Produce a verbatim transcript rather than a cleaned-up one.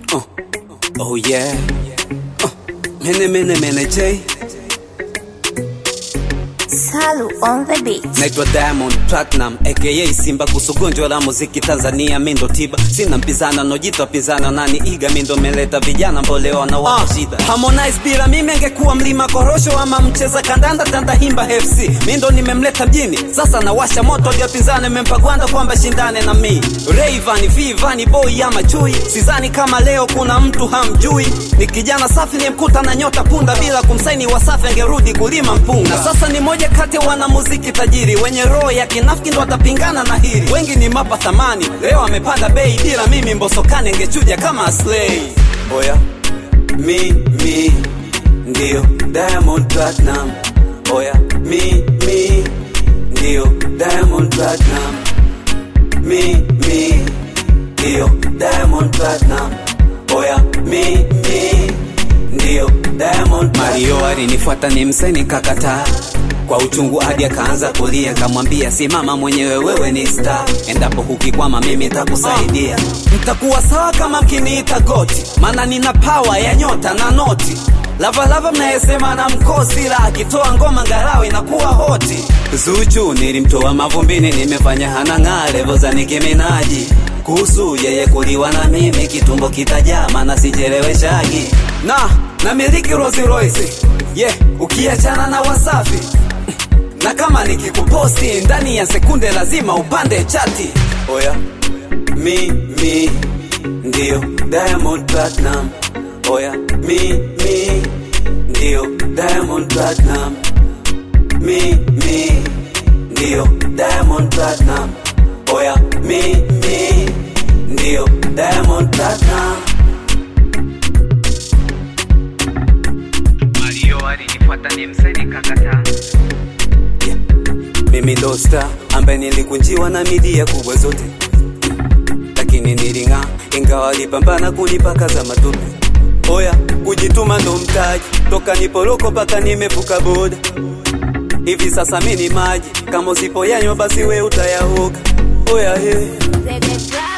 Uh, oh yeah. Uh, mene mene mene J. Salu on the beat. Naitwa Diamond Platinum aka Simba, kusugonjwa la muziki Tanzania mindo tiba. Sina mpizana nojitwa pizana nani iga, mindo meleta vijana mboleo na wako shida. uh, Harmonize bila mimi angekuwa mlima korosho ama mcheza kandanda Tandahimba F C. Mindo nimemleta mjini sasa nawasha moto, ndio pinzane mempa gwanda kwamba shindane na mi. Rayvanny Vivani boy ama chui, sizani kama leo kuna mtu hamjui. Ni kijana safi nimkuta na nyota punda, bila kumsaini Wasafi angerudi kulima mpunga. Na sasa ni moja kati wana muziki tajiri, wenye roho ya kinafiki ndo watapingana na hili. Wengi ni mapa thamani, leo amepanda bei, bila mimi mbosokane ngechuja kama Aslay. Oya, mi, mi, ndio Diamond Platinum. Oya, mi, mi, ndio Diamond Platinum. Mi, mi, ndio Diamond Platinum. Oya, mi, mi, ndio Diamond. Mario alinifuata ni mseni kakata, kwa uchungu hadi akaanza kulia, kamwambia simama mwenyewe wewe ni star, endapo hukikwama mimi nitakusaidia. Mtakuwa sawa kama mkiniita goti, maana nina power ya nyota na noti. Lava lava mnayesema na mkosi, la akitoa ngoma ngarawe na kuwa hoti. Zuchu nilimtoa mavumbini, nimefanya hana ngale level za Nicki Minaj. Kuhusu yeye kuliwa na mimi kitumbo kitajaa, maana sijeleweshagi. Na na miliki Rolls Royce, yeah, ukiachana na Wasafi. Na kama nikikuposti ndani ya sekunde lazima upande chati. Oya, mi, mi, ndio Diamond Platinum. Oya, mi, mi, ndio Diamond Platinum. Mi, mi, ndio Diamond Platinum. Oya, mi, mi, ndio Diamond Platinum. Mario alinifuata ni mseni kakata. Mimi ndo star ambaye nilikunjiwa na media kubwa zote, lakini nilinga ingawa walipambana kunipaka za matope. Oya, kujituma ndo mtaji, toka nipoloko paka nimevuka boda. Hivi sasa mimi ni maji, kama usipoyanywa basi we utayaoga. Oya he